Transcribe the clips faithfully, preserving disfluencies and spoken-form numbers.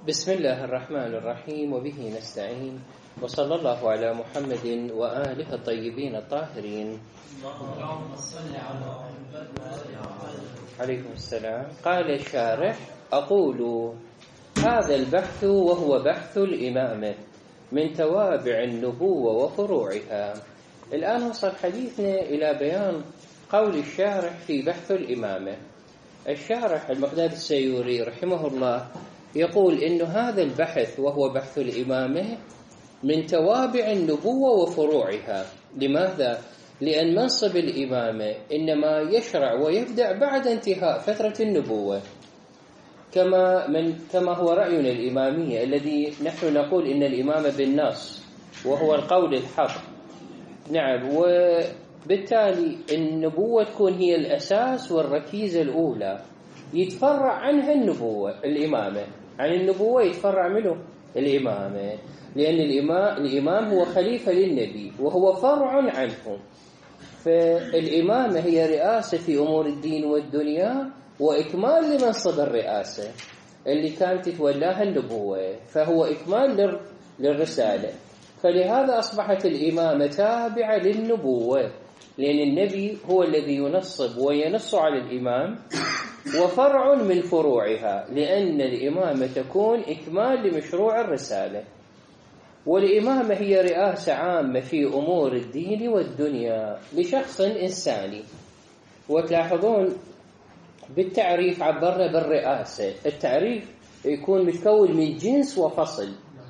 بسم الله الرحمن الرحيم وبه نستعين وصلى الله على محمد وآله الطيبين الطاهرين. اللهم صل على محمد عليكم السلام. قال الشارح: أقول هذا البحث وهو بحث الإمامة من توابع النبوة وفروعها. الآن وصل حديثنا إلى بيان قول الشارح في بحث الإمامة. الشارح المقداد السيوري رحمه الله يقول إن هذا البحث وهو بحث الإمامة من توابع النبوة وفروعها. لماذا؟ لأن منصب الإمامة إنما يشرع ويبدأ بعد انتهاء فترة النبوة، كما من كما هو رأينا الإمامية الذي نحن نقول إن الإمامة بالنص وهو القول الحق. نعم، وبالتالي النبوة تكون هي الأساس والركيزة الأولى، يتفرع عنها النبوة الإمامة، عن النبوة يتفرع منه الإمامة، لأن الإمام, الإمام هو خليفة للنبي وهو فرع عنه. فالإمامة هي رئاسة في أمور الدين والدنيا وإكمال لمنصب الرئاسة اللي كانت تتولاها النبوة، فهو إكمال للرسالة. فلهذا أصبحت الإمامة تابعة للنبوة، لأن النبي هو الذي ينصب وينص على الإمام، وفرع من فروعها، لأن الإمامة تكون إكمال لمشروع الرسالة. والإمامة هي رئاسة عامة في أمور الدين والدنيا لشخص إنساني. وتلاحظون بالتعريف عبرنا بالرئاسة، التعريف يكون متكون من جنس وفصل.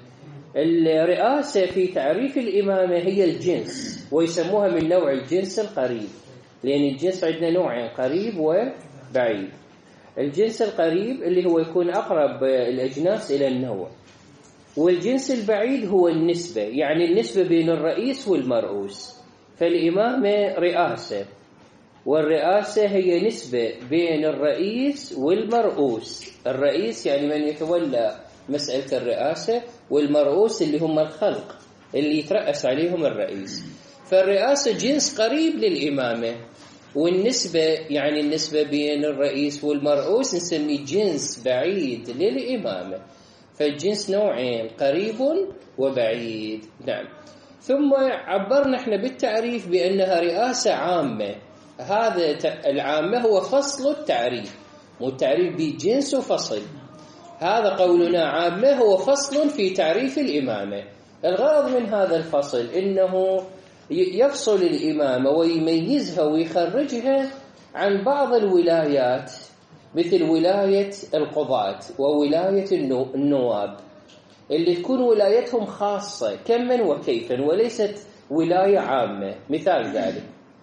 الرئاسة في تعريف الإمامة هي الجنس، ويسموها من نوع الجنس القريب، لأن الجنس عندنا نوعين: قريب وبعيد. الجنس القريب اللي هو يكون أقرب الأجناس إلى النوع، والجنس البعيد هو النسبة، يعني النسبة بين الرئيس والمرؤوس. فالإمامة رئاسة، والرئاسة هي نسبة بين الرئيس والمرؤوس. الرئيس يعني من يتولى مسألة الرئاسة، والمرؤوس اللي هم الخلق اللي يترأس عليهم الرئيس. فالرئاسة جنس قريب للإمامة، والنسبة يعني النسبة بين الرئيس والمرؤوس نسميه جنس بعيد للإمامة. فالجنس نوعين: قريب وبعيد. نعم. ثم عبرنا احنا بالتعريف بأنها رئاسة عامة. هذا العامة هو فصل التعريف، والتعريف بجنس وفصل. هذا قولنا عامة هو فصل في تعريف الإمامة. الغرض من هذا الفصل إنه يفصل الإمامة ويميزها ويخرجها عن بعض الولايات، مثل ولاية القضاة وولاية النواب، اللي تكون ولايتهم خاصة كما وكيفا وليست ولاية عامة. مثال ذلك: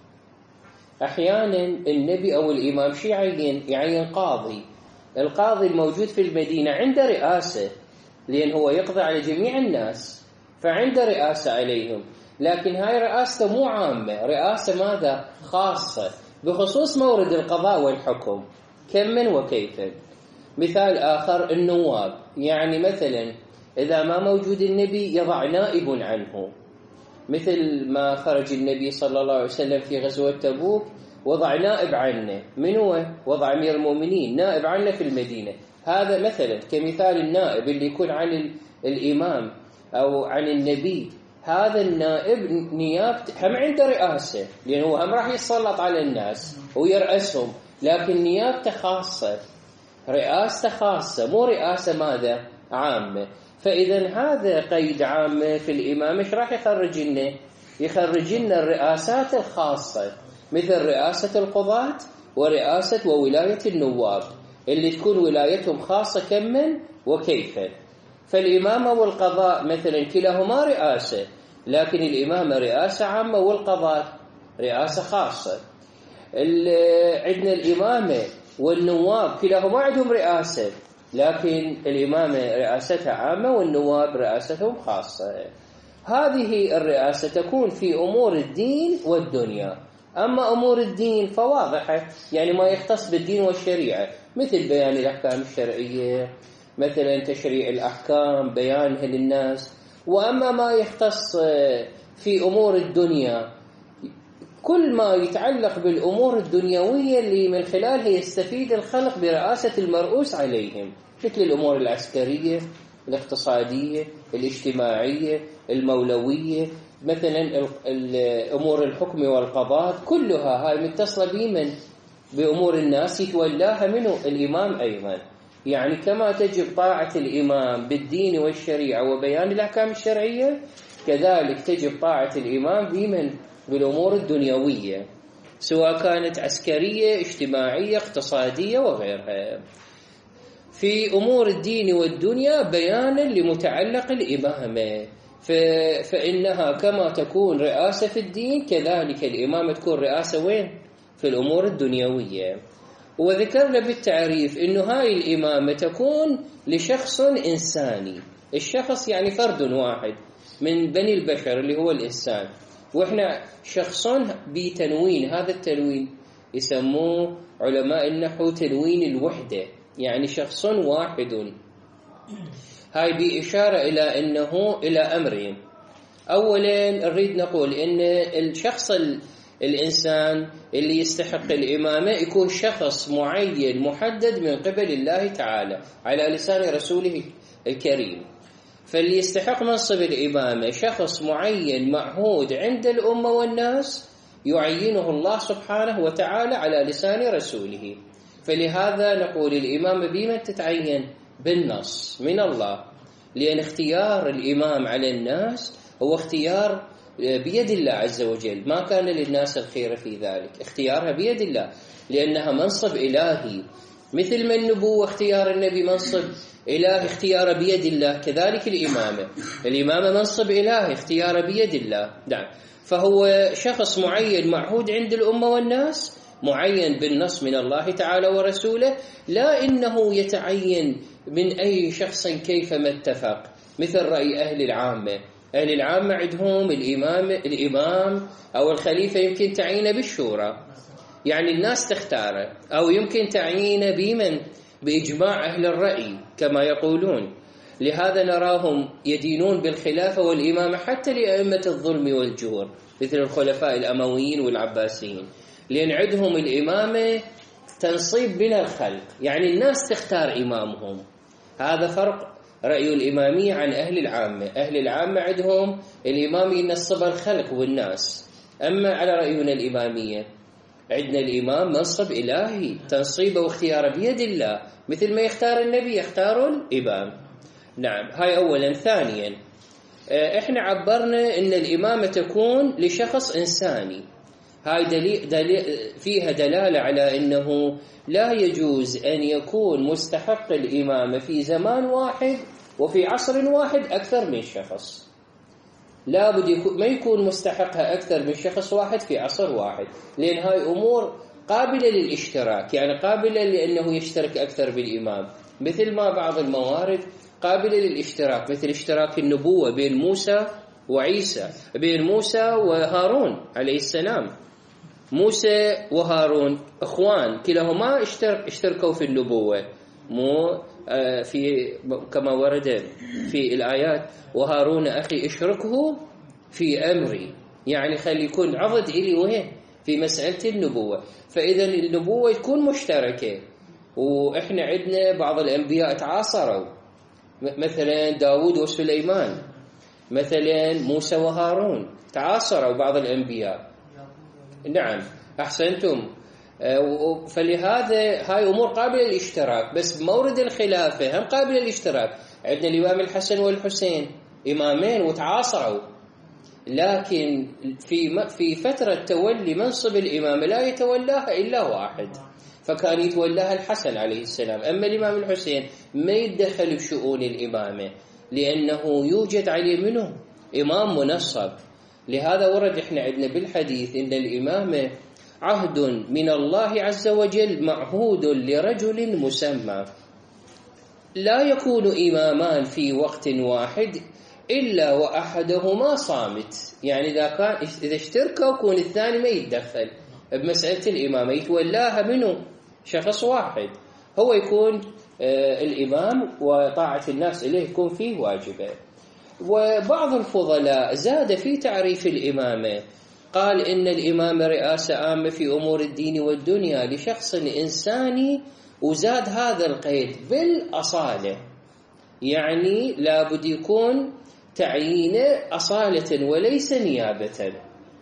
أحيانا النبي أو الإمام شي يعين يعين قاضي. القاضي الموجود في المدينة عنده رئاسة، لأن هو يقضي على جميع الناس، فعنده رئاسة عليهم، لكن هاي رئاسة مو عامة، رئاسة ماذا؟ خاصة بخصوص مورد القضاء والحكم كما وكيفا. مثال آخر: النواب، يعني مثلا إذا ما موجود النبي يضع نائب عنه، مثل ما خرج النبي صلى الله عليه وسلم في غزوة تبوك وضع نائب عنه. من هو؟ وضع أمير المؤمنين نائب عنه في المدينة. هذا مثلا كمثال النائب اللي يكون عن الإمام أو عن النبي. هذا النائب نيابته هم عنده رئاسة، لأنه هم راح يتسلط على الناس ويرأسهم، لكن نيابته خاصة، رئاسته خاصة، مو رئاسة ماذا؟ عامة. فإذا هذا قيد عامة في الإمام. إيش راح يخرج لنا؟ يخرج لنا الرئاسات الخاصة، مثل رئاسة القضاة ورئاسة وولاية النواب، اللي تكون ولايتهم خاصة كما وكيفا. فالإمامة والقضاء مثلا كلاهما رئاسة، لكن الإمامة رئاسة عامة والقضاء رئاسة خاصة. عندنا الإمامة والنواب كلاهما عندهم رئاسة، لكن الإمامة رئاستها عامة والنواب رئاستهم خاصة. هذه الرئاسة تكون في أمور الدين والدنيا. أما أمور الدين فواضحة، يعني ما يختص بالدين والشريعة، مثل بيان الأحكام الشرعية، مثلا تشريع الأحكام بيانها للناس. وأما ما يختص في أمور الدنيا، كل ما يتعلق بالأمور الدنيوية اللي من خلالها يستفيد الخلق برئاسة المرؤوس عليهم، مثل الأمور العسكرية الاقتصادية، الاجتماعية، المولوية، مثلا أمور الحكم والقضاء، كلها هاي متصلة بمن؟ بأمور الناس يتولاها منه الإمام أيضا. يعني كما تجب طاعة الإمام بالدين والشريعة وبيان الأحكام الشرعية، كذلك تجب طاعة الإمام بمن؟ بالأمور الدنيوية، سواء كانت عسكرية، اجتماعية، اقتصادية وغيرها. في أمور الدين والدنيا بيانا لمتعلق الإمامة، فإنها كما تكون رئاسة في الدين كذلك الإمامة تكون رئاسة وين؟ في الأمور الدنيوية. وذكرنا بالتعريف إنه هاي الإمامة تكون لشخص إنساني، الشخص يعني فرد واحد من بني البشر اللي هو الإنسان، وإحنا شخص بتنوين، هذا التنوين يسموه علماء النحو تنوين الوحدة، يعني شخص واحد. هاي بإشارة إلى أنه إلى أمرين. أولا نريد نقول إن الشخص الإنسان اللي يستحق الإمامة يكون شخص معين محدد من قبل الله تعالى على لسان رسوله الكريم. فاللي يستحق منصب الإمامة شخص معين معهود عند الأمة والناس يعينه الله سبحانه وتعالى على لسان رسوله. فلهذا نقول الإمامة بمن تتعين؟ بالنص من الله، لأن اختيار الإمام على الناس هو اختيار بيد الله عز وجل، ما كان للناس الخير في ذلك، اختيارها بيد الله لأنها منصب إلهي، مثل ما النبوة اختيار النبي منصب إلهي اختيار بيد الله، كذلك الإمامة الإمامة منصب إلهي اختيار بيد الله. نعم، فهو شخص معين معهود عند الأمة والناس، معين بالنص من الله تعالى ورسوله، لا إنه يتعين من أي شخص كيفما اتفق، مثل رأي أهل العامة. أهل العامة عندهم الإمام الإمام أو الخليفة يمكن تعيين بالشورى، يعني الناس تختاره، أو يمكن تعيين بمن؟ بإجماع أهل الرأي كما يقولون. لهذا نراهم يدينون بالخلافة والإمامة حتى لأئمة الظلم والجور مثل الخلفاء الأمويين والعباسيين، لأن عندهم الإمامة تنصيب من الخلق، يعني الناس تختار إمامهم. هذا فرق رأي الإمامية عن أهل العامة. أهل العامة عندهم الإمام ينصب الخلق والناس، أما على رأينا الإمامية عندنا الإمام منصب إلهي تنصيبه واختياره بيد الله، مثل ما يختار النبي يختار الإمام. نعم، هاي أولا. ثانيا إحنا عبرنا إن الإمامة تكون لشخص إنساني، هاي دليل دليل فيها دلالة على أنه لا يجوز أن يكون مستحق الإمامة في زمان واحد وفي عصر واحد أكثر من شخص، لا بد يكون ما يكون مستحقها أكثر من شخص واحد في عصر واحد، لأن هاي أمور قابلة للاشتراك، يعني قابلة لأنه يشترك أكثر بالإمام، مثل ما بعض الموارد قابلة للاشتراك، مثل اشتراك النبوة بين موسى وعيسى، بين موسى وهارون عليه السلام. موسى وهارون اخوان كلاهما اشترك اشتركوا في النبوة، مو في كما ورد في الآيات وهارون أخي اشركه في أمري، يعني خلي يكون عضد إلي وين في مسألة النبوة. فإذا النبوة تكون مشتركة، وإحنا عندنا بعض الأنبياء تعاصروا، مثلا داود وسليمان، مثلا موسى وهارون تعاصروا بعض الأنبياء. نعم أحسنتم. فلهذا هاي أمور قابلة للاشتراك، بس مورد الخلافة هم قابلة للاشتراك. عندنا الإمام الحسن والحسين إمامين وتعاصروا، لكن في في فترة تولي منصب الإمامة لا يتولاها إلا واحد، فكان يتولاها الحسن عليه السلام. أما الإمام الحسين ما يتدخل بشؤون الإمامة لأنه يوجد عليه منه إمام منصب. لهذا ورد إحنا عندنا بالحديث إن الإمامة عهد من الله عز وجل معهود لرجل مسمى، لا يكون إمامان في وقت واحد إلا وأحدهما صامت، يعني إذا كان إذا اشتركوا يكون الثاني ما يتدخل بمسألة الإمامة، يتولاها منه شخص واحد، هو يكون الإمام وطاعة الناس إليه يكون فيه واجبة. وبعض الفضلاء زاد في تعريف الإمامة، قال إن الإمامة رئاسة عامة في أمور الدين والدنيا لشخص إنساني، وزاد هذا القيد بالأصالة، يعني لابد يكون تعيينه أصالة وليس نيابة.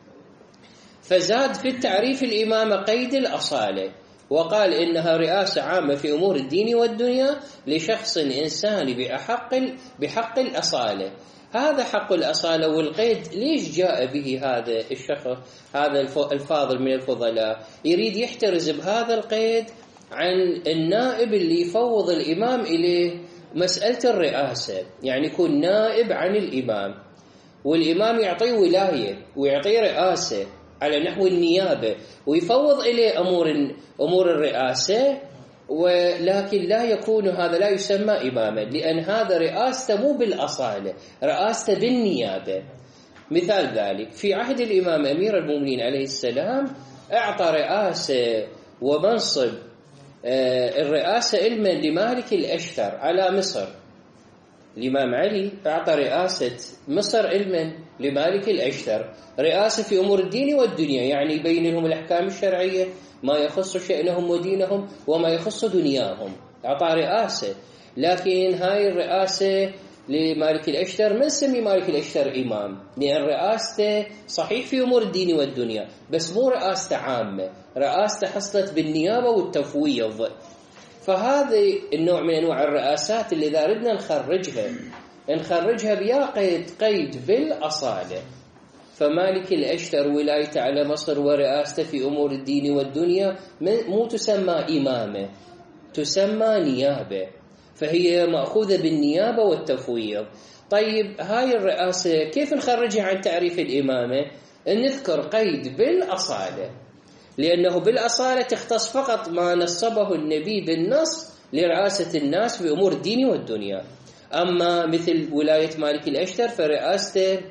فزاد في التعريف الإمامة قيد الأصالة، وقال إنها رئاسة عامة في أمور الدين والدنيا لشخص إنساني بحق بحق الأصالة. هذا حق الأصالة والقيد ليش جاء به هذا الشخص هذا الفاضل من الفضلاء؟ يريد يحترز بهذا القيد عن النائب اللي يفوض الإمام إليه مسألة الرئاسة، يعني يكون نائب عن الإمام والإمام يعطيه ولاية ويعطيه رئاسة على نحو النيابة ويفوض إليه أمور أمور الرئاسة، ولكن لا يكون هذا لا يسمى إماما، لأن هذا رئاسته مو بالأصالة، رئاسته بالنيابة. مثال ذلك في عهد الإمام أمير المؤمنين عليه السلام أعطى رئاسة ومنصب الرئاسة علما لمالك الأشتر على مصر. الإمام علي أعطى رئاسة مصر علما لمالك الأشتر، رئاسة في أمور الدين والدنيا، يعني يبين لهم الأحكام الشرعية ما يخص شأنهم ودينهم وما يخص دنياهم، أعطى رئاسة. لكن هاي الرئاسة لمالك الأشتر ما نسمي مالك الأشتر إمام، لأن رئاسته صحيح في أمور الدين والدنيا بس مو رئاسته عامة، رئاسته حصلت بالنيابة والتفويض. فهذا النوع من أنواع الرئاسات اللي إذا ردنا نخرجها نخرجها بيا قيد قيد بالأصالة. فمالك الأشتر ولايته على مصر ورئاسته في أمور الدين والدنيا مو تسمى إمامة، تسمى نيابة، فهي مأخوذة بالنيابة والتفويض. طيب هاي الرئاسة كيف نخرجها عن تعريف الإمامة؟ نذكر قيد بالأصالة، لأنه بالأصالة تختص فقط ما نصبه النبي بالنص لرئاسة الناس بأمور الدين والدنيا. أما مثل ولاية مالك الأشتر فرئاسته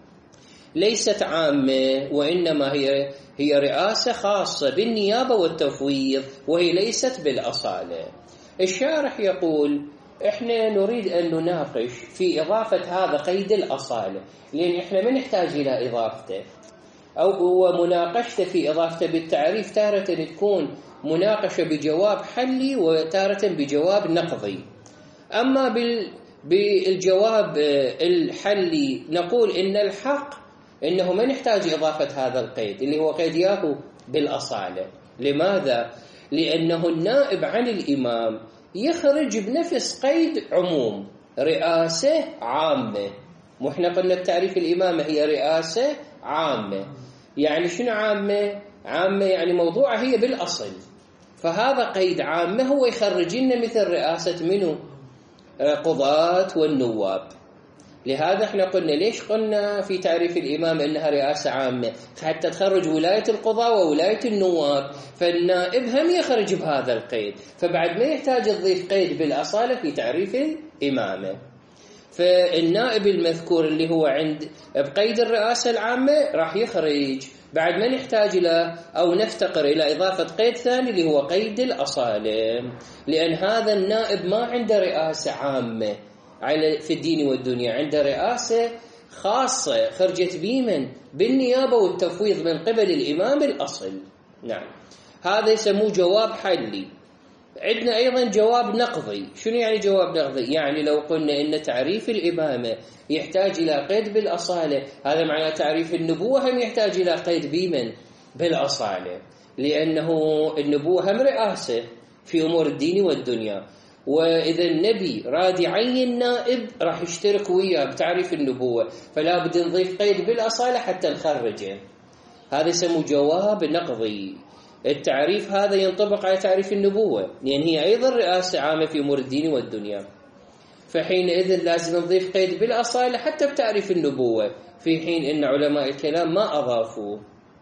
ليست عامة، وإنما هي هي رئاسة خاصة بالنيابة والتفويض، وهي ليست بالأصالة. الشارح يقول إحنا نريد أن نناقش في إضافة هذا قيد الأصالة، لأن إحنا ما نحتاج إلى إضافته أو هو مناقشته في إضافته بالتعريف، تارة تكون مناقشة بجواب حلي وتارة بجواب نقضي. أما بالجواب الحلي نقول إن الحق إنه ما نحتاج إضافة هذا القيد اللي هو قيد ياهو بالأصالة. لماذا؟ لأنه النائب عن الإمام يخرج بنفس قيد عموم، رئاسة عامة. وإحنا قلنا التعريف الإمامة هي رئاسة عامة، يعني شنو عامة؟ عامة يعني موضوعها هي بالأصل، فهذا قيد عامة هو يخرج لنا مثل رئاسة منه قضاة والنواب. لهذا احنا قلنا ليش قلنا في تعريف الإمام إنها رئاسة عامة؟ حتى تخرج ولاية القضاة وولاية النواب، فالنائب هم يخرج بهذا القيد، فبعد ما يحتاج تضيف قيد بالأصالة في تعريف الإمامة. فالنائب المذكور اللي هو عند بقيد الرئاسة العامة راح يخرج بعد ما نحتاج إلى أو نفتقر إلى إضافة قيد ثاني اللي هو قيد الأصالة، لأن هذا النائب ما عنده رئاسة عامة على في الدين والدنيا، عنده رئاسة خاصة خرجت بيمن بالنيابة والتفويض من قبل الإمام الأصل. نعم، هذا يسموه جواب حلي. عندنا أيضا جواب نقضي. شنو يعني جواب نقضي؟ يعني لو قلنا إن تعريف الإمامة يحتاج إلى قيد بالأصالة، هذا معنى تعريف النبوة هم يحتاج إلى قيد بيمن بالأصالة، لأنه النبوة هم رئاسة في أمور الدين والدنيا، وإذا النبي راد يعين نائب راح يشترك وياه بتعريف النبوة، فلا بد نضيف قيد بالأصالة حتى نخرجه. هذا يسموه جواب نقضي. التعريف هذا ينطبق على تعريف النبوة، لأن هي أيضا رئاسة عامة في أمور الدين والدنيا، فحينئذ لازم نضيف قيد بالأصالة حتى بتعريف النبوة، في حين أن علماء الكلام ما أضافوا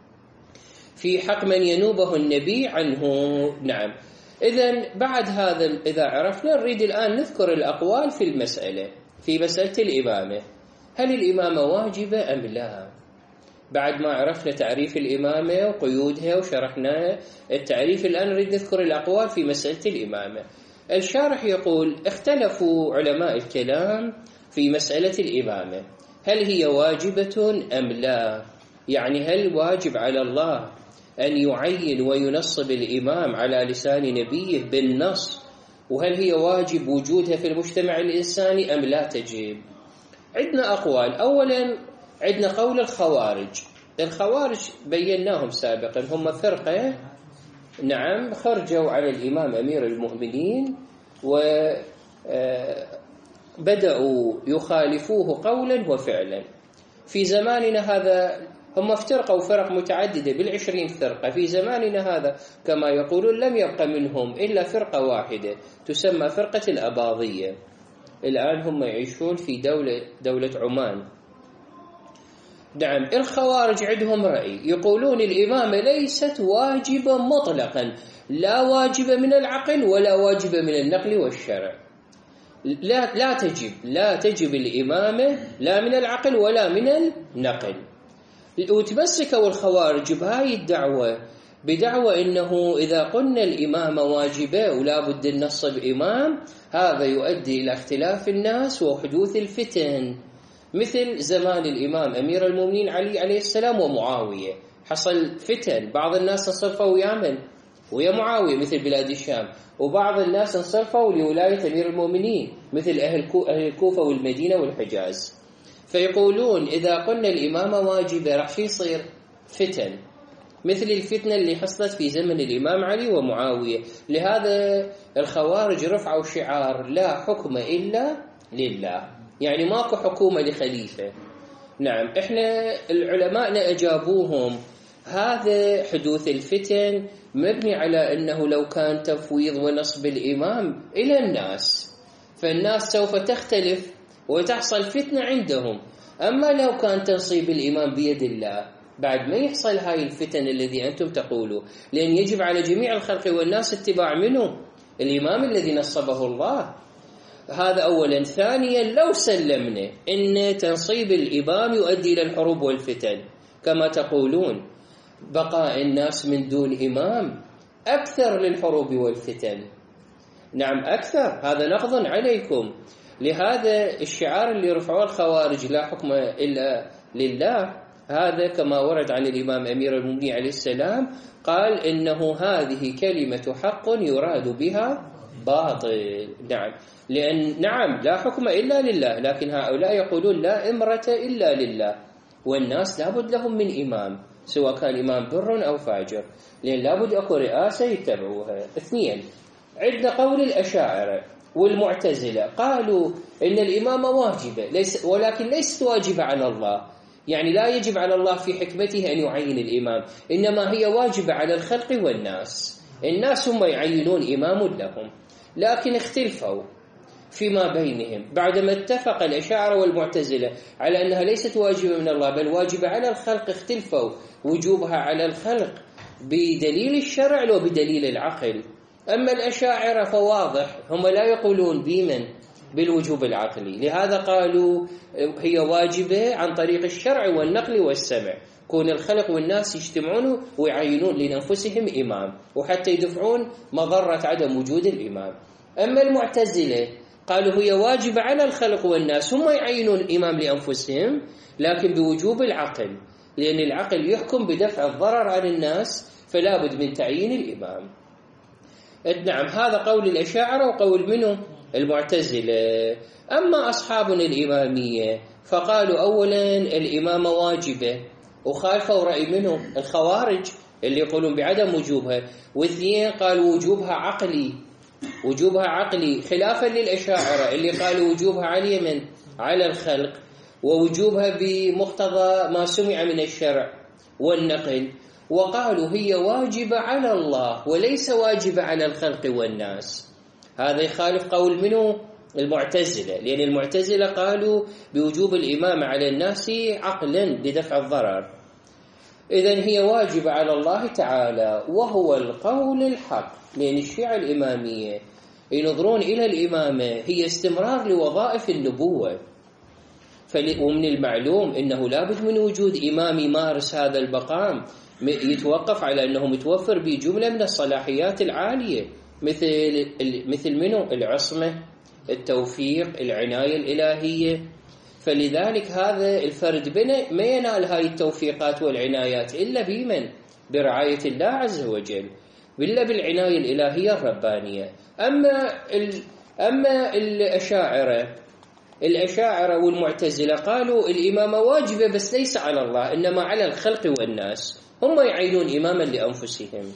في حق من ينوبه النبي عنه. نعم، إذن بعد هذا إذا عرفنا نريد الآن نذكر الأقوال في المسألة في مسألة الإمامة. هل الإمامة واجبة أم لا؟ بعد ما عرفنا تعريف الإمامة وقيودها وشرحنا التعريف، الآن نريد نذكر الأقوال في مسألة الإمامة. الشارح يقول اختلفوا علماء الكلام في مسألة الإمامة، هل هي واجبة أم لا؟ يعني هل واجب على الله أن يعين وينصب الإمام على لسان نبيه بالنص وهل هي واجب وجودها في المجتمع الإنساني أم لا تجب؟ عندنا أقوال. أولا عندنا قول الخوارج. الخوارج بيناهم سابقا، هم فرقة نعم خرجوا على الإمام أمير المؤمنين وبدأوا يخالفوه قولا وفعلا. في زماننا هذا هم افترقوا فرق متعددة بالعشرين فرقة. في زماننا هذا كما يقولون لم يبقى منهم إلا فرقة واحدة تسمى فرقة الأباضية. الآن هم يعيشون في دولة دولة عمان. نعم الخوارج عندهم رأي، يقولون الإمامة ليست واجبة مطلقا، لا واجبة من العقل ولا واجبة من النقل والشرع. لا لا تجب لا تجب الإمامة لا من العقل ولا من النقل. وتمسكوا الخوارج بهاي الدعوة بدعوة إنه إذا قلنا الإمامة واجبة ولا بد النصب إمام، هذا يؤدي إلى اختلاف الناس وحدوث الفتن، مثل زمان الإمام أمير المؤمنين علي عليه السلام ومعاوية. حصل فتن، بعض الناس انصرفوا ويا من؟ ويا معاوية مثل بلاد الشام، وبعض الناس انصرفوا لولاية أمير المؤمنين مثل أهل الكوفة والمدينة والحجاز. فيقولون إذا قلنا الإمامة واجبة راح شي يصير فتن، مثل الفتنة اللي حصلت في زمن الإمام علي ومعاوية. لهذا الخوارج رفعوا شعار لا حكم إلا لله، يعني ماكو حكومة لخليفة. نعم احنا العلماء أجابوهم هذا حدوث الفتن مبني على أنه لو كان تفويض ونصب الإمام إلى الناس فالناس سوف تختلف وتحصل فتنة عندهم. أما لو كان تنصيب الإمام بيد الله بعد ما يحصل هاي الفتن الذي أنتم تقولوا، لأن يجب على جميع الخلق والناس اتباع منه الإمام الذي نصبه الله. هذا أولا. ثانيا لو سلمنا إن تنصيب الإمام يؤدي إلى الحروب والفتن كما تقولون، بقاء الناس من دون إمام أكثر للحروب والفتن. نعم أكثر، هذا نقض عليكم. لهذا الشعار اللي رفعوه الخوارج لا حكم إلا لله، هذا كما ورد عن الإمام أمير المؤمنين عليه السلام قال إنه هذه كلمة حق يراد بها باطل. نعم لأن نعم لا حكم إلا لله، لكن هؤلاء يقولون لا إمرة إلا لله، والناس لابد لهم من إمام سواء كان إمام بر أو فاجر، لأن لابد أكو رئاسة يتبعوها. اثنين عندنا قول الأشاعرة والمعتزلة، قالوا إن الإمامة واجبة ليس ولكن ليست واجبة على الله، يعني لا يجب على الله في حكمته أن يعين الإمام، إنما هي واجبة على الخلق والناس. الناس هم يعينون إمام لهم، لكن اختلفوا فيما بينهم بعدما اتفق الأشاعرة والمعتزلة على أنها ليست واجبة من الله بل واجبة على الخلق، اختلفوا وجوبها على الخلق بدليل الشرع وبدليل العقل. أما الأشاعرة فواضح هم لا يقولون بمن بالوجوب العقلي، لهذا قالوا هي واجبة عن طريق الشرع والنقل والسمع، كون الخلق والناس يجتمعون ويعينون لأنفسهم إمام وحتى يدفعون مضرة عدم وجود الإمام. أما المعتزلة قالوا هي واجبة على الخلق والناس، هم يعينون إمام لأنفسهم لكن بوجوب العقل، لأن العقل يحكم بدفع الضرر عن الناس فلا بد من تعيين الإمام. نعم هذا قول الأشاعرة وقول منه المعتزلة. أما أصحابنا الإمامية فقالوا أولا الإمامة واجبة وخالفوا رأي منهم الخوارج اللي يقولون بعدم وجوبها، واثنين قالوا وجوبها عقلي وجوبها عقلي خلافا للأشاعرة اللي قالوا وجوبها على من على الخلق، ووجوبها بمقتضى ما سمع من الشرع والنقل، وقالوا هي واجبة على الله وليس واجبة على الخلق والناس. هذا يخالف قول منه المعتزلة، لأن المعتزلة قالوا بوجوب الإمامة على الناس عقلا لدفع الضرر. إذن هي واجبة على الله تعالى وهو القول الحق، لأن الشيعة الإمامية ينظرون إلى الإمامة هي استمرار لوظائف النبوة، ومن المعلوم أنه لابد من وجود إمام يمارس هذا المقام يتوقف على أنه متوفر بجملة من الصلاحيات العالية مثل مثل منه العصمة، التوفيق، العناية الإلهية. فلذلك هذا الفرد ما ينال هاي التوفيقات والعنايات إلا بمن؟ برعاية الله عز وجل، إلا بالعناية الإلهية الربانية. أما أما الأشاعرة الأشاعرة والمعتزلة قالوا الإمامة واجبة بس ليس على الله إنما على الخلق والناس، هم يعينون إماما لأنفسهم،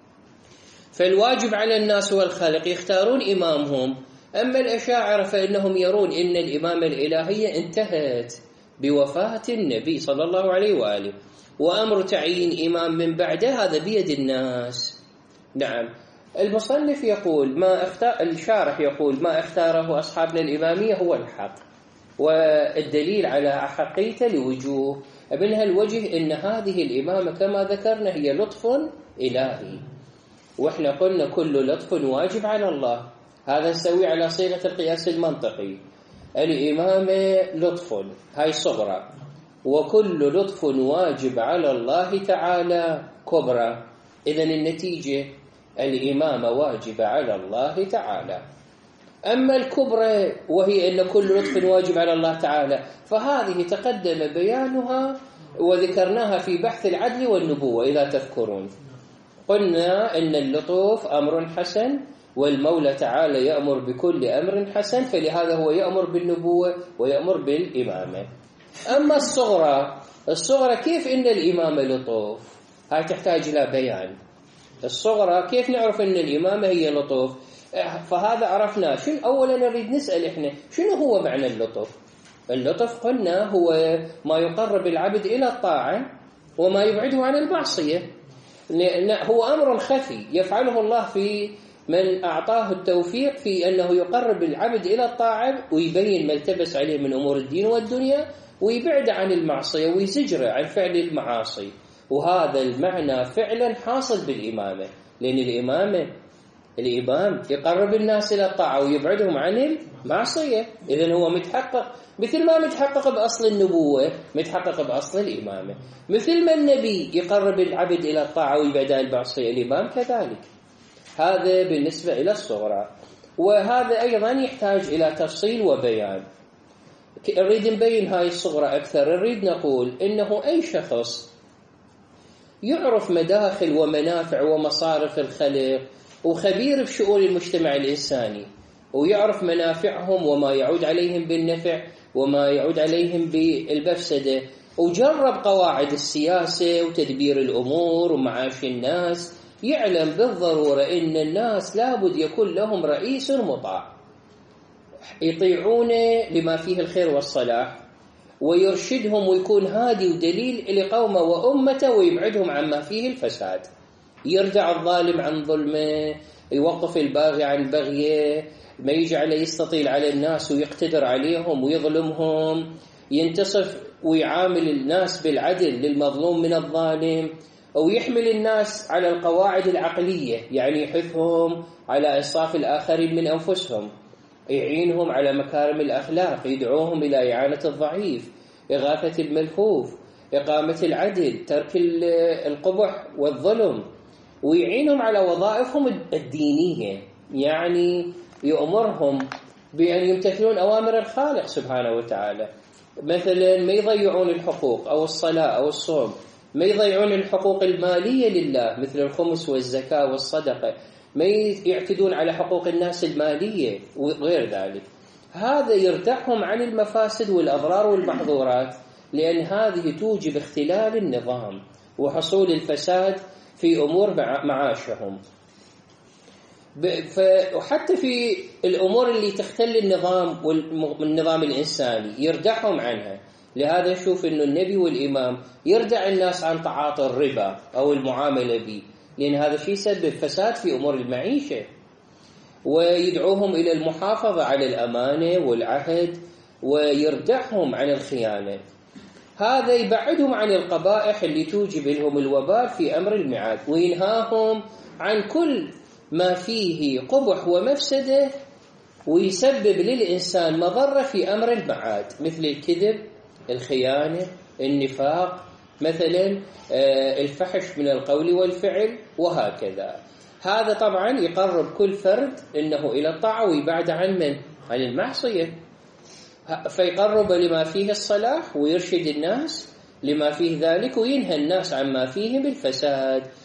فالواجب على الناس والخلق يختارون إمامهم. أما الأشاعرة فإنهم يرون إن الإمامة الإلهية انتهت بوفاة النبي صلى الله عليه وآله، وأمر تعيين إمام من بعده هذا بيد الناس. نعم. المصنف يقول ما اختار الشارح يقول ما اختاره أصحابنا الإمامية هو الحق، والدليل على أحقيته لوجوه. منها الوجه إن هذه الإمامة كما ذكرنا هي لطف إلهي، وإحنا قلنا كل لطف واجب على الله، هذا نسوي على صيغة القياس المنطقي. الإمامة لطف هاي صغرى، وكل لطف واجب على الله تعالى كبرى. إذن النتيجة الإمامة واجبة على الله تعالى. أما الكبرى وهي أن كل لطف واجب على الله تعالى فهذه تقدم بيانها وذكرناها في بحث العدل والنبوة إذا تذكرون. قلنا أن اللطف أمر حسن، والمولى تعالى يأمر بكل أمر حسن، فلهذا هو يأمر بالنبوة ويأمر بالإمامة. أما الصغرى الصغرى كيف إن الإمامة لطف؟ هاي تحتاج إلى بيان. الصغرى كيف نعرف أن الإمامة هي لطف؟ فهذا عرفنا. شنو أولا نريد نسأل إحنا شنو هو معنى اللطف؟ اللطف قلنا هو ما يقرب العبد إلى الطاعة وما يبعده عن المعصية. هو أمر خفي يفعله الله في من أعطاه التوفيق في أنه يقرب العبد إلى الطاعة ويبين ما التبس عليه من أمور الدين والدنيا، ويبعد عن المعصية ويزجره عن فعل المعاصي. وهذا المعنى فعلا حاصل بالإمامة، لأن الإمامة الإمام يقرب الناس إلى الطاعة ويبعدهم عن المعصية. إذن هو متحقق مثل ما متحقق بأصل النبوة متحقق بأصل الإمامة، مثل ما النبي يقرب العبد إلى الطاعة ويبعد عن المعصية الإمام كذلك. هذا بالنسبة إلى الصغرى، وهذا أيضا يحتاج إلى تفصيل وبيان. نريد نبين هاي الصغرى أكثر. نريد نقول إنه أي شخص يعرف مداخل ومنافع ومصارف الخلق وخبير بشؤون المجتمع الإنساني ويعرف منافعهم وما يعود عليهم بالنفع وما يعود عليهم بالمفسدة، وجرب قواعد السياسة وتدبير الأمور ومعاش الناس، يعلم بالضرورة إن الناس لابد يكون لهم رئيس مطاع يطيعونه لما فيه الخير والصلاح، ويرشدهم ويكون هادي ودليل لقومه وأمته ويبعدهم عما فيه الفساد، يردع الظالم عن ظلمه، يوقف الباغي عن بغيه، ما يجعل يستطيل على الناس ويقتدر عليهم ويظلمهم، ينتصف ويعامل الناس بالعدل للمظلوم من الظالم، ويحمل الناس على القواعد العقلية، يعني يحثهم على إنصاف الآخرين من أنفسهم، يعينهم على مكارم الأخلاق، يدعوهم إلى إعانة الضعيف، إغاثة الملهوف، إقامة العدل، ترك القبح والظلم، ويعينهم على وظائفهم الدينية، يعني يأمرهم بأن يمتثلون أوامر الخالق سبحانه وتعالى. مثلا ما يضيعون الحقوق أو الصلاة أو الصوم، ما يضيعون الحقوق المالية لله مثل الخمس والزكاة والصدقة، ما يعتدون على حقوق الناس المالية وغير ذلك. هذا يردعهم عن المفاسد والأضرار والمحظورات، لأن هذه توجب اختلال النظام وحصول الفساد في أمور معاشهم. وحتى في الأمور اللي تختل النظام والنظام الإنساني يردعهم عنها. لهذا نشوف أن النبي والإمام يردع الناس عن تعاطي الربا أو المعاملة به، لأن هذا الشيء يسبب فساد في أمور المعيشة، ويدعوهم إلى المحافظة على الأمانة والعهد، ويردعهم عن الخيانة. هذا يبعدهم عن القبائح اللي توجب لهم الوبال في أمر المعاد، وينهاهم عن كل ما فيه قبح ومفسدة ويسبب للإنسان مضرة في أمر المعاد، مثل الكذب، الخيانة، النفاق، مثلا الفحش من القول والفعل، وهكذا. هذا طبعا يقرب كل فرد إنه إلى الطاعة ويبعد عن من؟ عن المعصية، فيقرب لما فيه الصلاح ويرشد الناس لما فيه ذلك، وينهى الناس عما فيه بالفساد.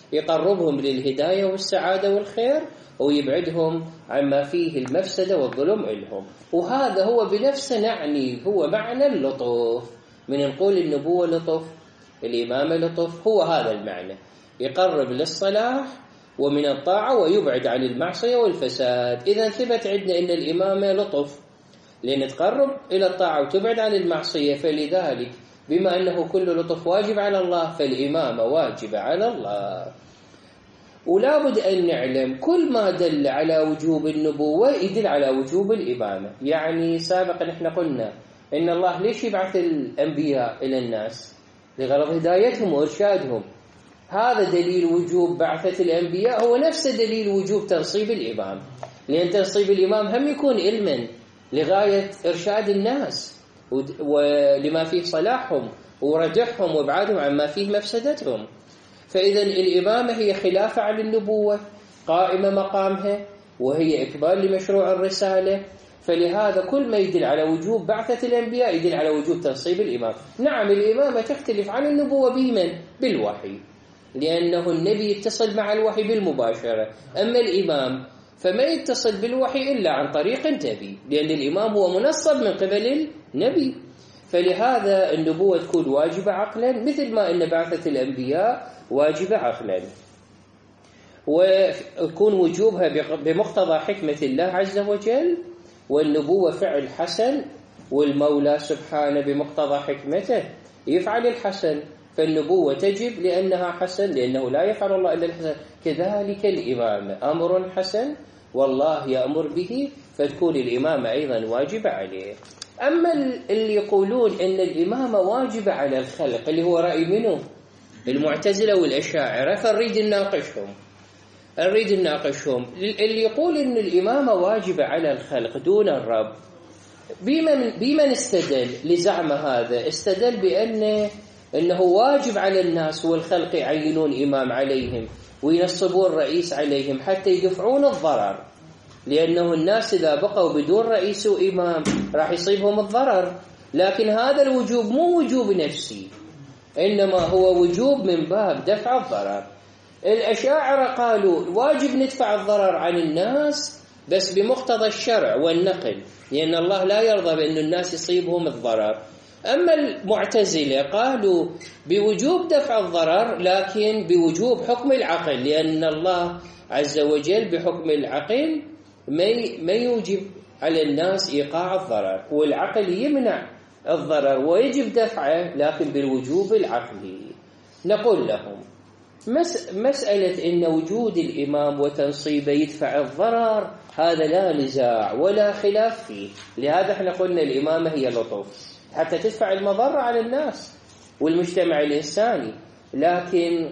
يقربهم للهداية والسعادة والخير، ويبعدهم عما فيه المفسدة والظلم لهم. وهذا هو بنفسه نعني هو معنى اللطف. من نقول النبوة لطف، الإمامة لطف، هو هذا المعنى، يقرب للصلاح ومن الطاعة ويبعد عن المعصية والفساد. إذا ثبت عندنا أن الإمامة لطف لأن تقرب إلى الطاعة وتبعد عن المعصية، فلذلك بما أنه كل لطف واجب على الله فالإمامة واجبة على الله. ولا بد أن نعلم كل ما دل على وجوب النبوة يدل على وجوب الإمامة. يعني سابقا نحن قلنا إن الله ليش يبعث الأنبياء إلى الناس؟ لغرض هدايتهم وإرشادهم. هذا دليل وجوب بعثة الأنبياء، هو نفس دليل وجوب تنصيب الإمام، لأن تنصيب الإمام هم يكون علما لغاية إرشاد الناس ولما فيه صلاحهم وردحهم وابعادهم عما فيه مفسدتهم. فإذا الإمامة هي خلافة على النبوة، قائمة مقامها، وهي إكمال لمشروع الرسالة. فلهذا كل ما يدل على وجوب بعثة الأنبياء يدل على وجوب تنصيب الإمام. نعم الإمامة تختلف عن النبوة بمن؟ بالوحي، لأنه النبي يتصل مع الوحي بالمباشرة، أما الإمام فما يتصل بالوحي إلا عن طريق النبي، لأن الإمام هو منصب من قبل النبي. فلهذا النبوة تكون واجبة عقلا مثل ما أن بعثة الأنبياء واجبة عقلا، ويكون وجوبها بمقتضى حكمة الله عز وجل. والنبوة فعل حسن، والمولى سبحانه بمقتضى حكمته يفعل الحسن، فالنبوة تجب لأنها حسن، لأنه لا يفعل الله إلا الحسن. كذلك الإمامة أمر حسن والله يأمر به، فتكون الإمامة أيضا واجبة عليه. أما اللي يقولون إن الإمامة واجبة على الخلق اللي هو رأي منه المعتزلة والأشاعرة، فنريد نناقشهم نريد نناقشهم اللي يقول إن الإمامة واجبة على الخلق دون الرب، بمن بمن استدل لزعم هذا؟ استدل بأن إنه واجب على الناس والخلق يعينون إمام عليهم وينصبون رئيس عليهم حتى يدفعون الضرر، لأنه الناس إذا بقوا بدون رئيس وإمام راح يصيبهم الضرر. لكن هذا الوجوب مو وجوب نفسي، إنما هو وجوب من باب دفع الضرر. الأشاعرة قالوا واجب ندفع الضرر عن الناس بس بمقتضى الشرع والنقل، لأن الله لا يرضى بأن الناس يصيبهم الضرر. أما المعتزلة قالوا بوجوب دفع الضرر لكن بوجوب حكم العقل، لأن الله عز وجل بحكم العقل ما يوجب على الناس إيقاع الضرر، والعقل يمنع الضرر ويجب دفعه لكن بالوجوب العقلي. نقول لهم مسألة إن وجود الإمام وتنصيبه يدفع الضرر هذا لا نزاع ولا خلاف فيه. لهذا احنا قلنا الإمامة هي لطف حتى تدفع المضرة على الناس والمجتمع الإنساني، لكن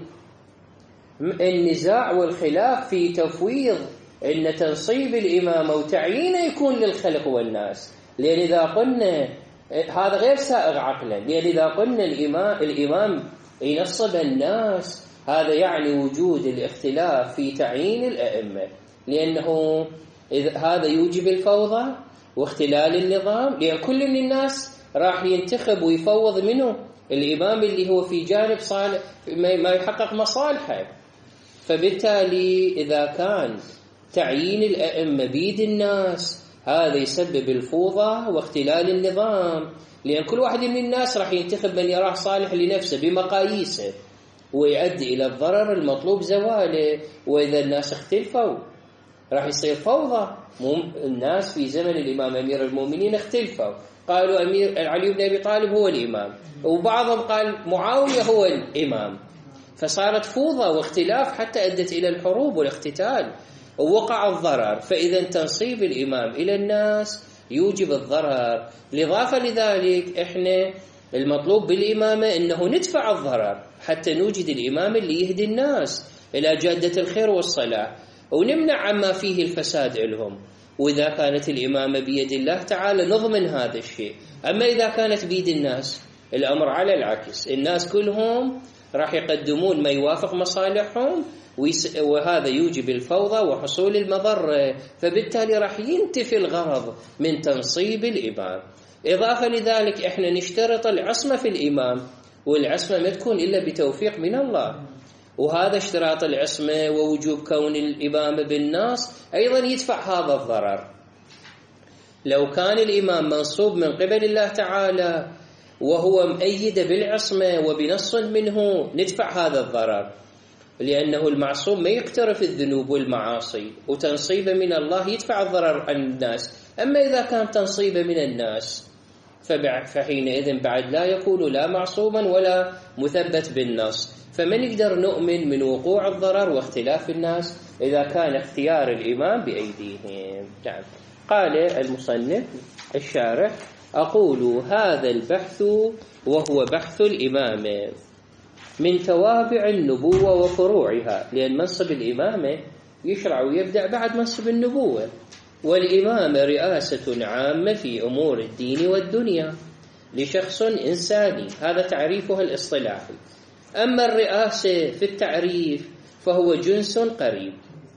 النزاع والخلاف في تفويض إن تنصيب الإمامة وتعيينه يكون للخلق والناس. لأن إذا قلنا هذا غير سائغ عقلا، لأن إذا قلنا الإمام, الإمام ينصب الناس هذا يعني وجود الاختلاف في تعيين الأئمة، لأنه هذا يوجب الفوضى واختلال النظام، لأن كل من الناس راح ينتخب ويفوض منه الإمام اللي هو في جانب صالح ما يحقق مصالحه. فبالتالي إذا كان تعيين الأئمة بيد الناس هذا يسبب الفوضى واختلال النظام، لأن كل واحد من الناس راح ينتخب من يراه صالح لنفسه بمقاييسه ويؤدي إلى الضرر المطلوب زواله. وإذا الناس اختلفوا راح يصير فوضى. الناس في زمن الإمام أمير المؤمنين اختلفوا، قالوا أمير علي بن أبي طالب هو الإمام، وبعضهم قال معاوية هو الإمام، فصارت فوضى واختلاف حتى أدت إلى الحروب والاقتتال ووقع الضرر. فإذا تنصيب الإمام إلى الناس يوجب الضرر. لإضافة لذلك إحنا المطلوب بالإمامة إنه ندفع الضرر حتى نوجد الإمام اللي يهدي الناس إلى جادة الخير والصلاح ونمنع عما فيه الفساد لهم. وإذا كانت الإمامة بيد الله تعالى نضمن هذا الشيء. أما إذا كانت بيد الناس الأمر على العكس، الناس كلهم راح يقدمون ما يوافق مصالحهم وهذا يوجب الفوضى وحصول المضرة، فبالتالي راح ينتفي الغرض من تنصيب الإمام. إضافة لذلك إحنا نشترط العصمة في الإمام، والعصمة ما تكون إلا بتوفيق من الله، وهذا اشتراط العصمة ووجوب كون الإمامة بالنص أيضا يدفع هذا الضرر. لو كان الإمام منصوب من قبل الله تعالى وهو مؤيد بالعصمة وبنص منه ندفع هذا الضرر، لأنه المعصوم ما يقترف الذنوب والمعاصي، وتنصيبه من الله يدفع الضرر عن الناس. أما إذا كان تنصيبه من الناس فحينئذ بعد لا يكون لا معصوما ولا مثبت بالنص. فمن يقدر نؤمن من وقوع الضرر واختلاف الناس إذا كان اختيار الإمام بأيديهم. نعم. قال المصنف الشارح: أقول هذا البحث وهو بحث الإمامة من توابع النبوة وفروعها، لأن منصب الإمامة يشرع ويبدأ بعد منصب النبوة، والإمامة رئاسة عامة في أمور الدين والدنيا لشخص إنساني، هذا تعريفها الاصطلاحي. أما الرئاسة في التعريف فهو جنس قريب،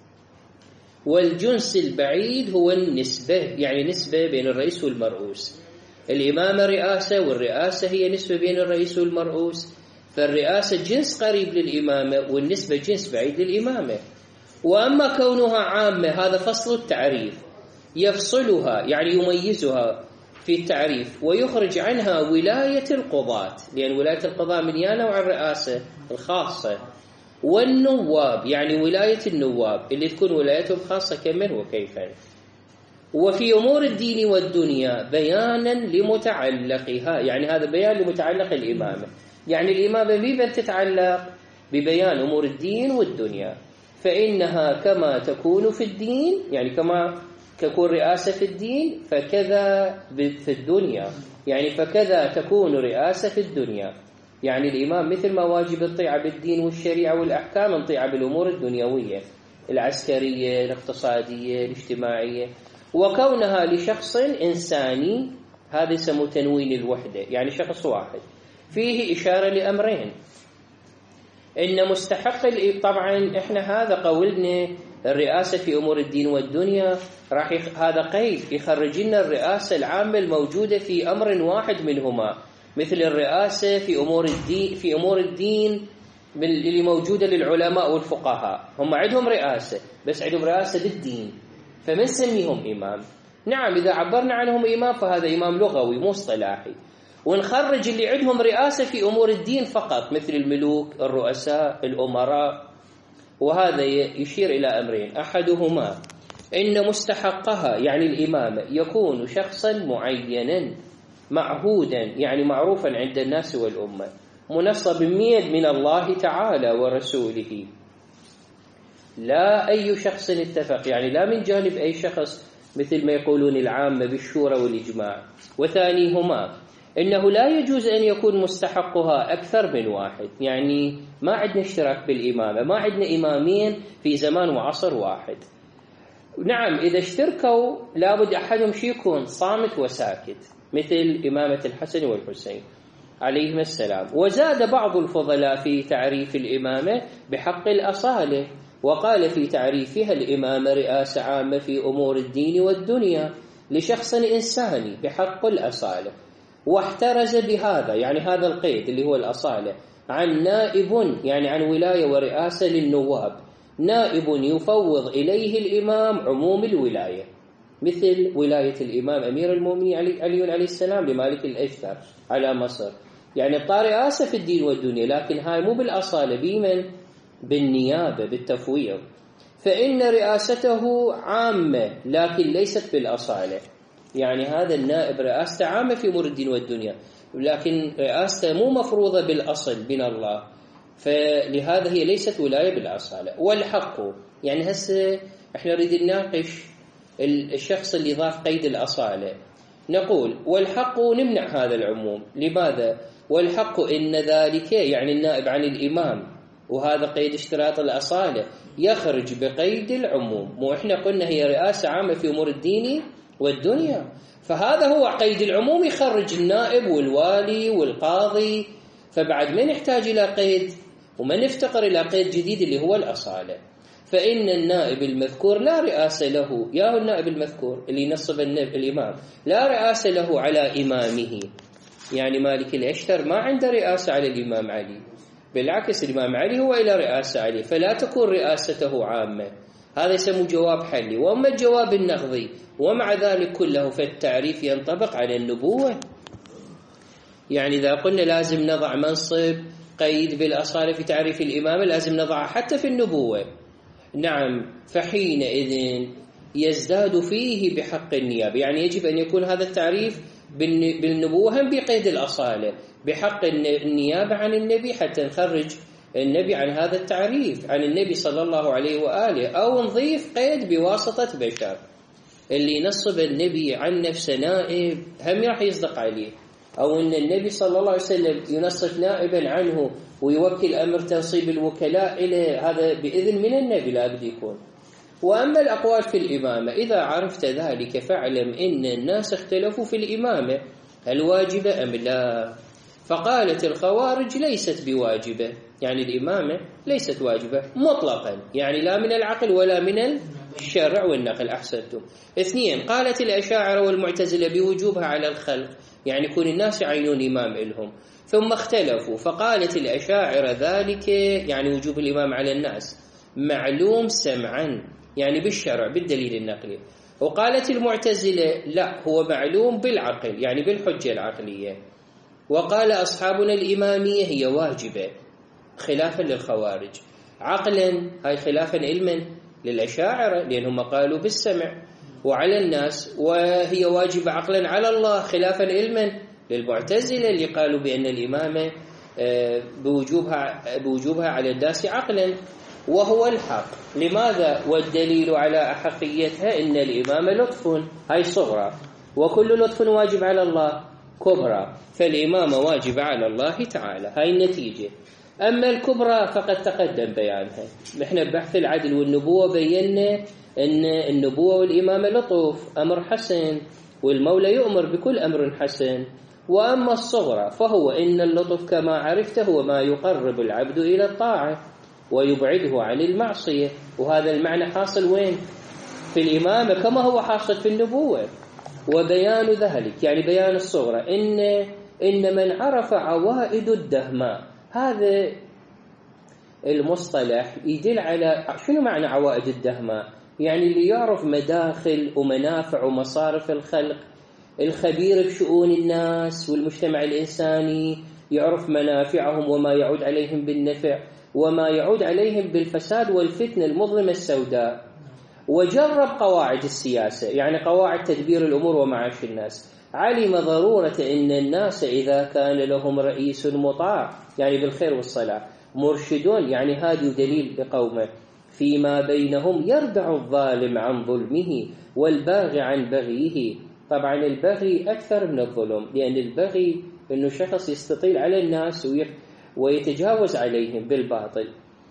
والجنس البعيد هو النسبة، يعني نسبة بين الرئيس والمرؤوس. الإمامة رئاسة والرئاسة هي نسبة بين الرئيس والمرؤوس، فالرئاسة جنس قريب للإمامة والنسبة جنس بعيد للإمامة. وأما كونها عامة هذا فصل التعريف، يفصلها يعني يميزها في التعريف ويخرج عنها ولاية القضاة، لأن ولاية القضاة من يا نوع الرئاسة الخاصة، والنواب يعني ولاية النواب اللي تكون ولايتهم خاصة كمن وكيفا. وفي أمور الدين والدنيا بيانا لمتعلقها، يعني هذا بيان لمتعلق الإمامة، يعني الإمامة بمن تتعلق؟ ببيان أمور الدين والدنيا، فإنها كما تكون في الدين، يعني كما تكون رئاسة في الدين فكذا في الدنيا، يعني فكذا تكون رئاسة في الدنيا. يعني الإمام مثل ما واجب الطيعة بالدين والشريعة والأحكام نطيعة بالأمور الدنيوية العسكرية الاقتصادية الاجتماعية. وكونها لشخص إنساني هذا يسمى تنوين الوحدة، يعني شخص واحد، فيه إشارة لأمرين: إن مستحق، طبعا إحنا هذا قولنا الرئاسة في أمور الدين والدنيا راح يخ... هذا قيد يخرج لنا الرئاسة العامة الموجودة في أمر واحد منهما، مثل الرئاسة في أمور الدين في أمور الدين اللي موجودة للعلماء والفقهاء، هم عندهم رئاسة بس عندهم رئاسة بالدين، فمن سميهم إمام؟ نعم إذا عبرنا عنهم إمام فهذا إمام لغوي مو اصطلاحي. ونخرج اللي عندهم رئاسة في أمور الدين فقط مثل الملوك الرؤساء الأمراء. وهذا يشير إلى أمرين: أحدهما إن مستحقها يعني الإمامة يكون شخصا معينا معهودا، يعني معروفا عند الناس والأمة، منصب من الله تعالى ورسوله، لا أي شخص اتفق، يعني لا من جانب أي شخص مثل ما يقولون العامة بالشورى والإجماع. وثانيهما إنه لا يجوز أن يكون مستحقها أكثر من واحد، يعني ما عندنا اشتراك بالإمامة، ما عندنا إمامين في زمان وعصر واحد. نعم إذا اشتركوا لابد أحدهم شي يكون صامت وساكت، مثل إمامة الحسن والحسين عليهما السلام. وزاد بعض الفضلاء في تعريف الإمامة بحق الأصالة، وقال في تعريفها: الإمامة رئاسة عامة في أمور الدين والدنيا لشخص إنساني بحق الأصالة. واحترز بهذا، يعني هذا القيد اللي هو الأصالة، عن نائب، يعني عن ولاية ورئاسة للنواب، نائب يفوض إليه الإمام عموم الولاية، مثل ولاية الإمام أمير المؤمنين علي, علي عليه السلام لمالك الأجدر على مصر، يعني رئاسة في الدين والدنيا، لكن هاي مو بالأصالة، بمن؟ بالنيابة بالتفويض. فإن رئاسته عامة لكن ليست بالأصالة، يعني هذا النائب رئاسته عامة في أمور الدين والدنيا لكن رئاسته مو مفروضة بالأصل من الله، فلهذا هي ليست ولاية بالأصالة. والحق، يعني هسه احنا نريد نناقش الشخص اللي ضاف قيد الأصالة، نقول والحق نمنع هذا العموم. لماذا؟ والحق إن ذلك يعني النائب عن الإمام، وهذا قيد اشتراط الأصالة، يخرج بقيد العموم. مو احنا قلنا هي رئاسة عامة في أمور الدين والدنيا، فهذا هو قيد العموم يخرج النائب والوالي والقاضي، فبعد ما نحتاج إلى قيد وما نفتقر إلى قيد جديد اللي هو الأصالة. فإن النائب المذكور لا رئاسة له، يا هو النائب المذكور اللي نصب الإمام لا رئاسة له على إمامه، يعني مالك الأشتر ما عنده رئاسة على الإمام علي، بالعكس الإمام علي هو إلى رئاسة علي، فلا تكون رئاسته عامة. هذا يسمى جواب حلي. وأما الجواب النقضي ومع ذلك كله فالتعريف ينطبق على النبوة. يعني إذا قلنا لازم نضع منصب قيد بالأصالة في تعريف الإمامة، لازم نضعه حتى في النبوة. نعم، فحينئذ يزداد فيه بحق النيابة، يعني يجب أن يكون هذا التعريف بالنبوة هم بقيد الأصالة بحق النيابة عن النبي، حتى نخرج النبي عن هذا التعريف عن النبي صلى الله عليه وآله، أو نضيف قيد بواسطة بشر. اللي ينصب النبي عن نفسه نائب هم راح يصدق عليه، أو أن النبي صلى الله عليه وسلم ينصب نائبا عنه ويوكل أمر تنصيب الوكلاء إليه، هذا بإذن من النبي لا بد يكون. وأما الأقوال في الإمامة إذا عرفت ذلك فاعلم إن الناس اختلفوا في الإمامة هل واجبة أم لا. فقالت الخوارج ليست بواجبة، يعني الإمامة ليست واجبة مطلقا، يعني لا من العقل ولا من الشرع والنقل. أحسنتم. اثنين، قالت الأشاعرة والمعتزلة بوجوبها على الخلق، يعني يكون الناس يعينون إمام لهم، ثم اختلفوا. فقالت الأشاعرة ذلك يعني وجوب الإمام على الناس معلوم سمعا، يعني بالشرع بالدليل النقلي. وقالت المعتزلة لا، هو معلوم بالعقل، يعني بالحجة العقلية. وقال أصحابنا الإمامية هي واجبة خلافا للخوارج. عقلا هاي خلافا علما للأشاعرة لأنهم قالوا بالسمع وعلى الناس، وهي واجبة عقلا على الله خلافا علما للمعتزلة اللي قالوا بأن الإمامة بوجوبها, بوجوبها على الناس عقلا، وهو الحق. لماذا؟ والدليل على أحقيتها إن الإمامة لطف، هاي صغرى، وكل لطف واجب على الله كبرى، فالإمامة واجبة على الله تعالى، هاي النتيجة. أما الكبرى فقد تقدم بيانها. نحن ببحث العدل والنبوة بينا أن النبوة والإمامة لطف أمر حسن، والمولى يؤمر بكل أمر حسن. وأما الصغرى فهو إن اللطف كما عرفته هو ما يقرب العبد إلى الطاعة ويبعده عن المعصية، وهذا المعنى حاصل وين؟ في الإمامة كما هو حاصل في النبوة. وبيان ذلك يعني بيان الصغرى إن إن من عرف عوائد الدهماء، هذا المصطلح يدل على شنو معنى عوائد الدهماء؟ يعني اللي يعرف مداخل ومنافع ومصارف الخلق، الخبير بشؤون الناس والمجتمع الإنساني، يعرف منافعهم وما يعود عليهم بالنفع وما يعود عليهم بالفساد والفتنة المظلمة السوداء. وجرب قواعد السياسة، يعني قواعد تدبير الأمور ومعاش الناس. علم ضرورة أن الناس إذا كان لهم رئيس مطاع، يعني بالخير والصلاح، مرشدون يعني هادي دليل بقومه، فيما بينهم يردع الظالم عن ظلمه والباغي عن بغيه. طبعا البغي أكثر من الظلم، لأن البغي أنه شخص يستطيل على الناس ويتجاوز عليهم بالباطل،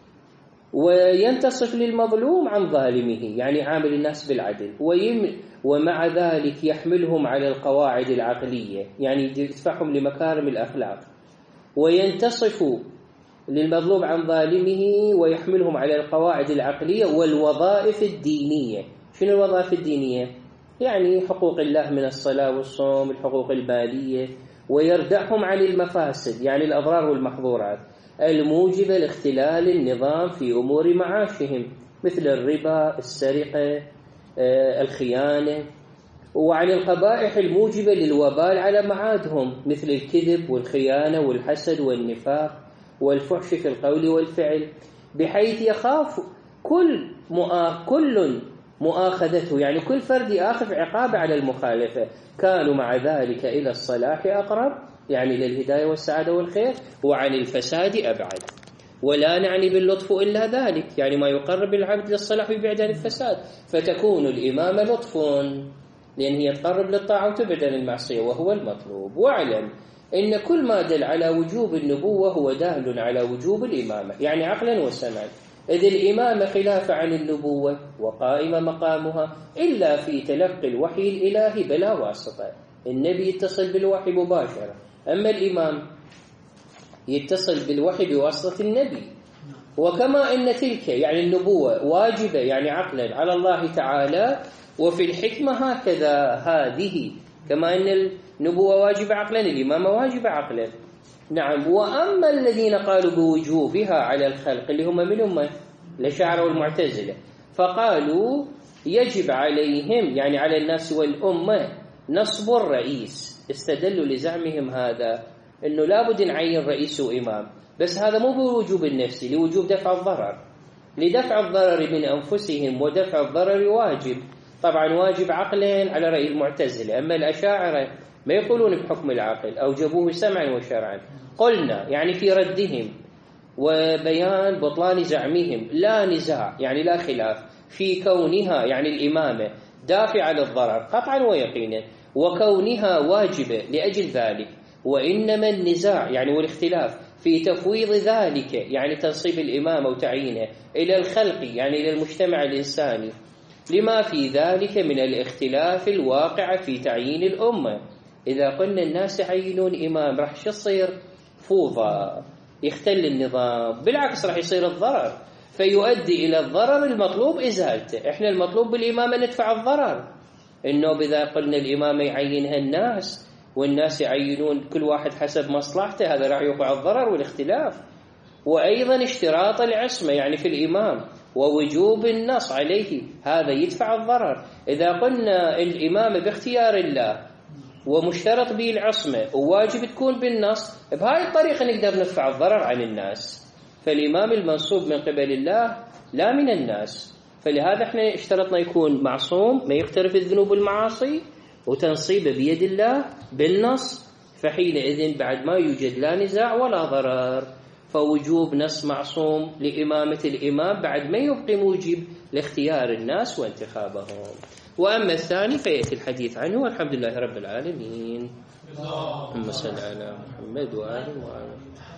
وينتصف للمظلوم عن ظالمه، يعني عامل الناس بالعدل، ومع ذلك يحملهم على القواعد العقلية، يعني يدفعهم لمكارم الأخلاق، وينتصف للمظلوم عن ظالمه ويحملهم على القواعد العقلية والوظائف الدينية. شنو الوظائف الدينية؟ يعني حقوق الله من الصلاة والصوم، الحقوق المالية، ويردعهم عن المفاسد يعني الأضرار والمحظورات الموجبة لاختلال النظام في أمور معاشهم، مثل الربا، السرقة، الخيانة، وعن القبائح الموجبة للوبال على معادهم، مثل الكذب والخيانة والحسد والنفاق والفحش في القول والفعل، بحيث يخاف كل مؤاخ كل مؤاخذته، يعني كل فرد يأخذ عقاب على المخالفة. كانوا مع ذلك إلى الصلاح أقرب، يعني إلى الهداية والسعادة والخير، وعن الفساد أبعد. ولا نعني باللطف إلا ذلك، يعني ما يقرب العبد للصلاح ويبعد عن الفساد، فتكون الإمامة لطف لأن هي تقرب للطاعة وتبعد عن المعصية، وهو المطلوب. واعلم إن كل ما دل على وجوب النبوة هو دال على وجوب الإمامة، يعني عقلا وسمعا، إذ الإمامة خلاف عن النبوة وقائمة مقامها إلا في تلقي الوحي الإلهي بلا واسطة. النبي يتصل بالوحي مباشرة، أما الإمام يتصل بالوحي بواسطة النبي. وكما أن تلك يعني النبوة واجبة يعني عقلا على الله تعالى، وفي الحكمة هكذا هذه، كما أن النبوة واجبة عقلا الإمامة واجبة عقلا. نعم. وأما الذين قالوا بوجوبها على الخلق اللي هم من هم الأشاعرة والمعتزلة، فقالوا يجب عليهم يعني على الناس والأمة نصب الرئيس. استدلوا لزعمهم هذا أنه لابد نعين رئيس وإمام، بس هذا مو بوجوب النفسي، لوجوب دفع الضرر، لدفع الضرر من أنفسهم، ودفع الضرر واجب. طبعا واجب عقلا على رأي المعتزلة، أما الأشاعرة ما يقولون بحكم العقل، أوجبوه سمعا وشرعا. قلنا يعني في ردهم وبيان بطلان زعمهم لا نزاع يعني لا خلاف في كونها يعني الإمامة دافعة للضرر قطعا ويقينا، وكونها واجبة لأجل ذلك. وإنما النزاع يعني والاختلاف في تفويض ذلك يعني تنصيب الإمامة وتعيينه إلى الخلق يعني إلى المجتمع الإنساني، لما في ذلك من الاختلاف الواقع في تعيين الأمة. إذا قلنا الناس يعينون إمام راح شو يصير؟ فوضى، يختل النظام، بالعكس راح يصير الضرر، فيؤدي إلى الضرر المطلوب إزالته. إحنا المطلوب بالإمامة ندفع الضرر، إنه بذا قلنا الإمامة يعينها الناس والناس يعينون كل واحد حسب مصلحته، هذا راح يوقع الضرر والاختلاف. وأيضا اشتراط العصمة يعني في الإمام ووجوب النص عليه، هذا يدفع الضرر. إذا قلنا الإمامة باختيار الله ومشترط به العصمة وواجب تكون بالنص، بهاي الطريقة نقدر ندفع الضرر عن الناس. فالإمام المنصوب من قبل الله لا من الناس، فلهذا احنا اشترطنا يكون معصوم ما يقترف الذنوب والمعاصي، وتنصيبه بيد الله بالنص، فحينئذ بعد ما يوجد لا نزاع ولا ضرر، فوجوب نص معصوم لإمامة الإمام بعد ما يبقي موجب لاختيار الناس وانتخابهم. وأما الثاني فيأتي الحديث عنه، والحمد لله رب العالمين. اللهم صل على محمد وآله وآله.